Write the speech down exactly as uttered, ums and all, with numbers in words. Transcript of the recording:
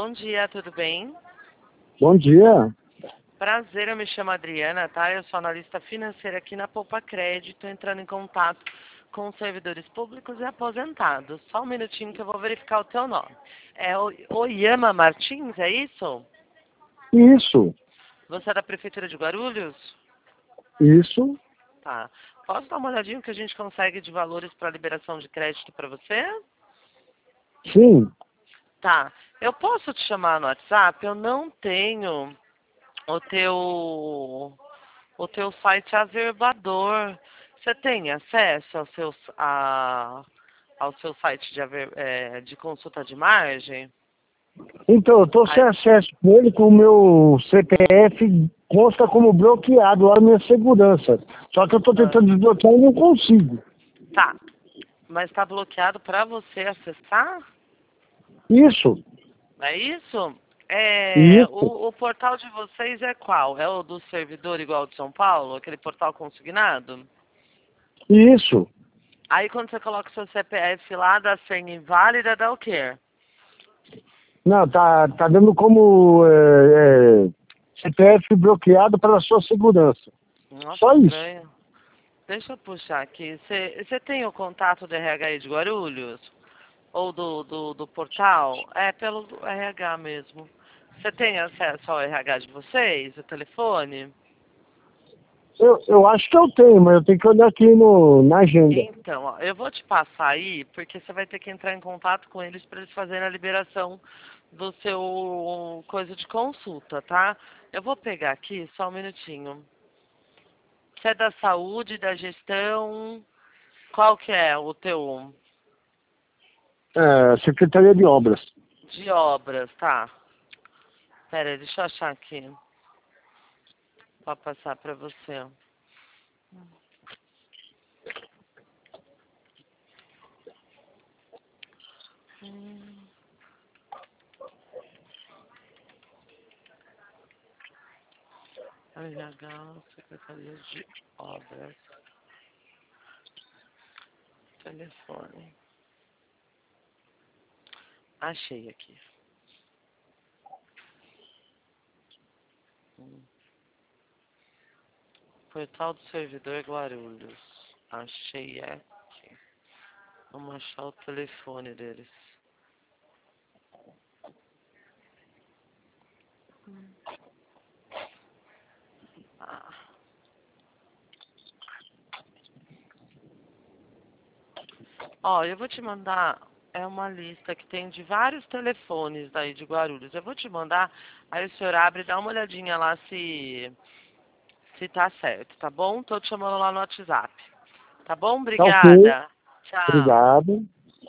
Bom dia, tudo bem? Bom dia. Prazer, eu me chamo Adriana, tá? Eu sou analista financeira aqui na Poupa Crédito, entrando em contato com servidores públicos e aposentados. Só um minutinho que eu vou verificar o teu nome. É o Oyama Martins, é isso? Isso, Você é da Prefeitura de Guarulhos? isso. Tá. Posso dar uma olhadinha que a gente consegue de valores para liberação de crédito para você? Sim. Tá. Eu posso te chamar no WhatsApp? Eu não tenho o teu o teu site averbador. Você tem acesso ao seu, a, ao seu site de, aver, é, de consulta de margem? Então, eu estou sem Aí, acesso com ele, com o meu C P F consta como bloqueado lá na minha segurança. Só que eu estou ah, tentando desbloquear e não consigo. tá. Mas está bloqueado para você acessar? Isso, É isso? É, isso, o, o portal de vocês é qual? É o do servidor igual de São Paulo? Aquele portal consignado? isso. Aí quando você coloca o seu C P F lá, dá senha inválida, dá o quê? Não, tá, tá dando como é, é, C P F bloqueado para sua segurança. Nossa, Só isso. estranho. Deixa eu puxar aqui. Você tem o contato do R H I de Guarulhos? Ou do, do, do portal? É, pelo R H mesmo. Você tem acesso ao R H de vocês, o telefone? Eu, eu acho que eu tenho, mas eu tenho que olhar aqui no, na agenda. Então, ó, eu vou te passar aí, porque você vai ter que entrar em contato com eles para eles fazerem a liberação do seu coisa de consulta, tá? Eu vou pegar aqui, só um minutinho. Você é da saúde, da gestão, qual que é o teu É, Secretaria de Obras. de obras, tá? Pera aí, deixa eu achar aqui, para passar para você. Hum, R H, Secretaria de Obras, telefone. Achei aqui. Hum. Portal do Servidor Guarulhos. Achei aqui. Vamos achar o telefone deles. Ah. Ó, eu vou te mandar, é uma lista que tem de vários telefones daí de Guarulhos. Eu vou te mandar, aí o senhor abre e dá uma olhadinha lá se, se tá certo, tá bom? Tô te chamando lá no WhatsApp. Tá bom? Tá ok. Obrigada. Tchau. Obrigado.